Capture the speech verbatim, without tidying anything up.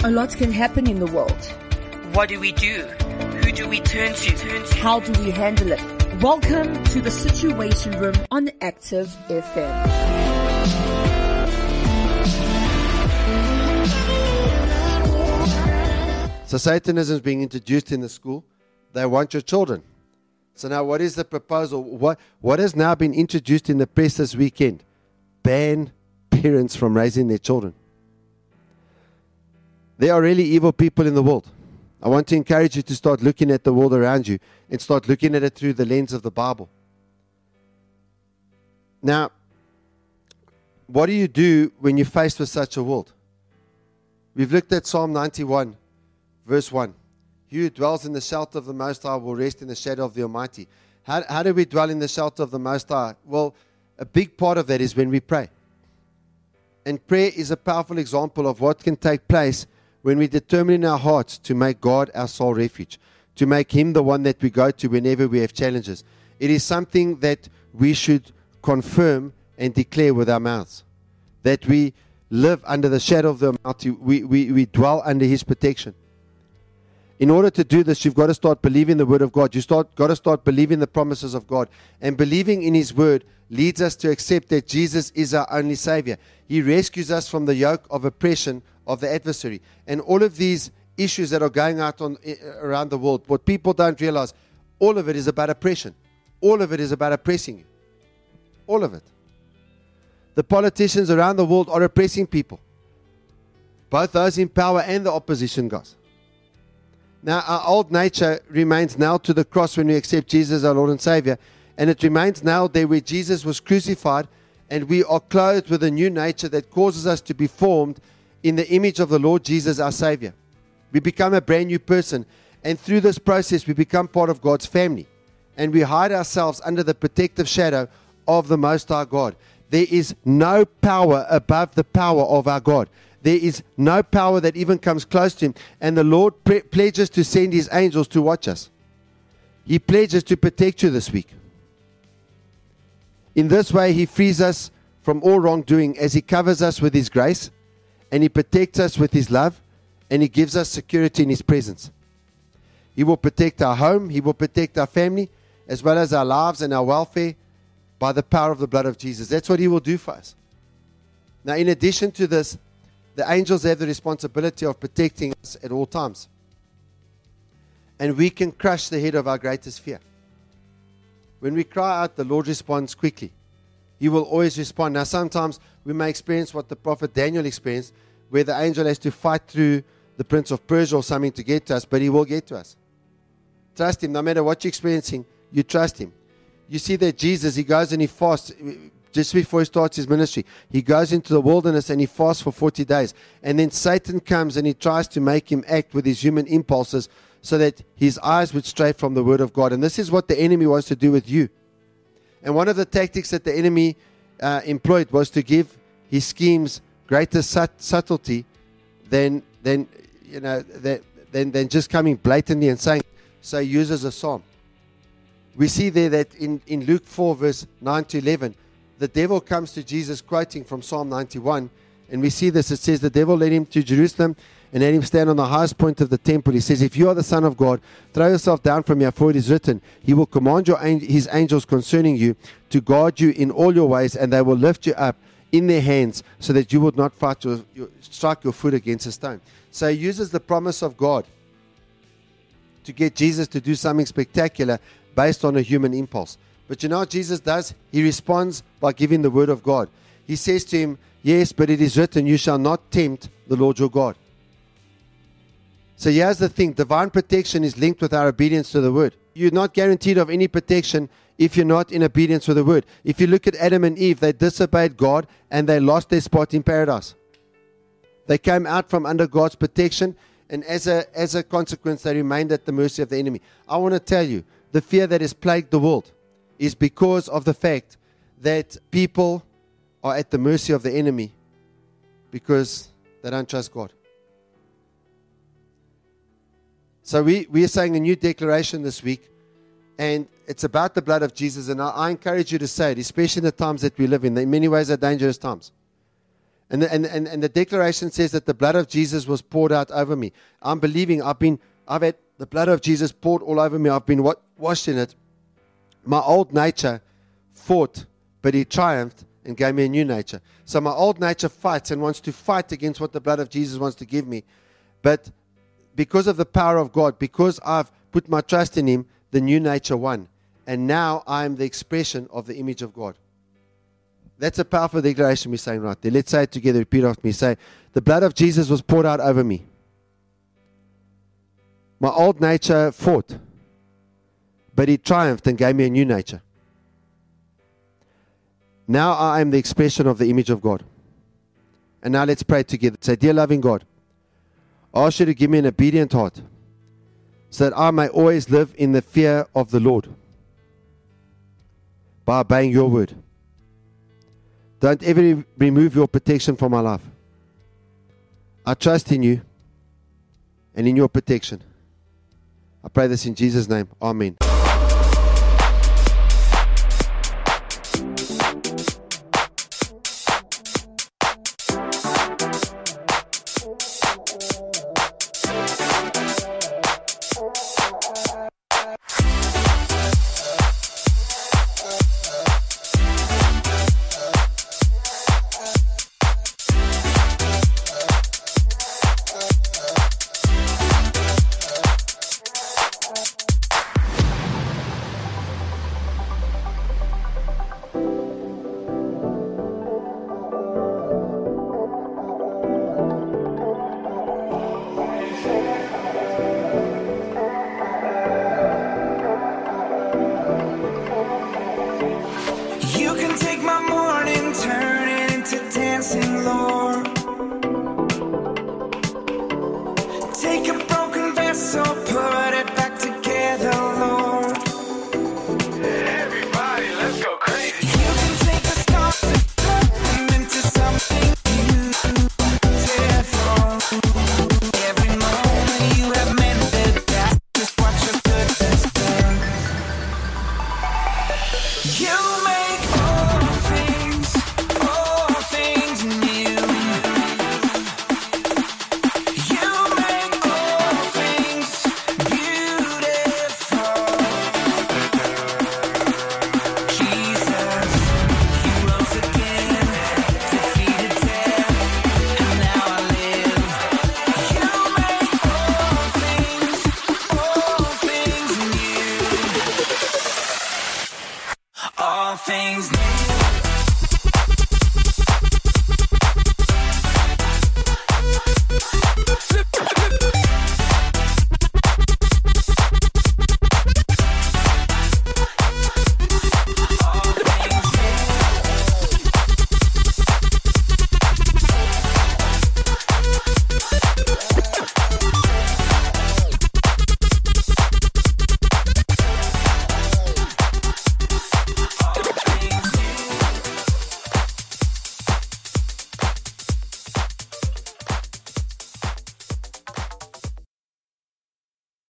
A lot can happen in the world. What do we do? Who do we turn to? Turn to? How do we handle it? Welcome to the Situation Room on Active F M. So Satanism is being introduced in the school. They want your children. So now what is the proposal? What What has now been introduced in the press this weekend? Ban parents from raising their children. There are really evil people in the world. I want to encourage you to start looking at the world around you and start looking at it through the lens of the Bible. Now, what do you do when you're faced with such a world? We've looked at Psalm ninety-one, verse one. He who dwells in the shelter of the Most High will rest in the shadow of the Almighty. How, how do we dwell in the shelter of the Most High? Well, a big part of that is when we pray. And prayer is a powerful example of what can take place when we determine in our hearts to make God our sole refuge, to make Him the one that we go to whenever we have challenges. It is something that we should confirm and declare with our mouths, that we live under the shadow of the Almighty, we, we, we dwell under His protection. In order to do this, you've got to start believing the Word of God. You've got to start believing the promises of God. And believing in His Word leads us to accept that Jesus is our only Savior. He rescues us from the yoke of oppression of the adversary. And all of these issues that are going out on around the world, what people don't realize, all of it is about oppression. All of it is about oppressing you. All of it. The politicians around the world are oppressing people. Both those in power and the opposition, guys. Now, our old nature remains nailed to the cross when we accept Jesus our Lord and Savior. And it remains nailed there where Jesus was crucified. And we are clothed with a new nature that causes us to be formed in the image of the Lord Jesus our Savior. We become a brand new person. And through this process, we become part of God's family. And we hide ourselves under the protective shadow of the Most High God. There is no power above the power of our God. There is no power that even comes close to Him. And the Lord pre- pledges to send His angels to watch us. He pledges to protect you this week. In this way, He frees us from all wrongdoing as He covers us with His grace, and He protects us with His love, and He gives us security in His presence. He will protect our home. He will protect our family, as well as our lives and our welfare by the power of the blood of Jesus. That's what He will do for us. Now, in addition to this, the angels have the responsibility of protecting us at all times. And we can crush the head of our greatest fear. When we cry out, the Lord responds quickly. He will always respond. Now, sometimes we may experience what the prophet Daniel experienced, where the angel has to fight through the prince of Persia or something to get to us, but he will get to us. Trust Him. No matter what you're experiencing, you trust Him. You see that Jesus, He goes and He fasts. Just before He starts His ministry, He goes into the wilderness and He fasts for forty days. And then Satan comes and he tries to make Him act with his human impulses so that his eyes would stray from the Word of God. And this is what the enemy wants to do with you. And one of the tactics that the enemy uh, employed was to give his schemes greater sut- subtlety than, than, you know, than, than, than just coming blatantly and saying, so he uses a psalm. We see there that in, in Luke four, verse nine to eleven, the devil comes to Jesus quoting from Psalm ninety-one, and we see this. It says, the devil led him to Jerusalem and had him stand on the highest point of the temple. He says, if you are the Son of God, throw yourself down from here, for it is written, He will command your his angels concerning you to guard you in all your ways, and they will lift you up in their hands so that you would not fight your, your, strike your foot against a stone. So he uses the promise of God to get Jesus to do something spectacular based on a human impulse. But you know what Jesus does? He responds by giving the word of God. He says to him, yes, but it is written, you shall not tempt the Lord your God. So here's the thing. Divine protection is linked with our obedience to the word. You're not guaranteed of any protection if you're not in obedience to the word. If you look at Adam and Eve, they disobeyed God and they lost their spot in paradise. They came out from under God's protection, and as a, as a consequence, they remained at the mercy of the enemy. I want to tell you, the fear that has plagued the world is because of the fact that people are at the mercy of the enemy because they don't trust God. So we, we are saying a new declaration this week, and it's about the blood of Jesus, and I, I encourage you to say it, especially in the times that we live in. In many ways are dangerous times. And the, and, and, and the declaration says that the blood of Jesus was poured out over me. I'm believing I've been, I've had the blood of Jesus poured all over me. I've been wa- washed in it. My old nature fought, but he triumphed and gave me a new nature. So my old nature fights and wants to fight against what the blood of Jesus wants to give me. But because of the power of God, because I've put my trust in him, the new nature won. And now I am the expression of the image of God. That's a powerful declaration we're saying right there. Let's say it together. Repeat after me. Say, the blood of Jesus was poured out over me. My old nature fought, but he triumphed and gave me a new nature. Now I am the expression of the image of God. And now let's pray together. Say, dear loving God, I ask you to give me an obedient heart so that I may always live in the fear of the Lord by obeying your word. Don't ever re- remove your protection from my life. I trust in you and in your protection. I pray this in Jesus' name. Amen.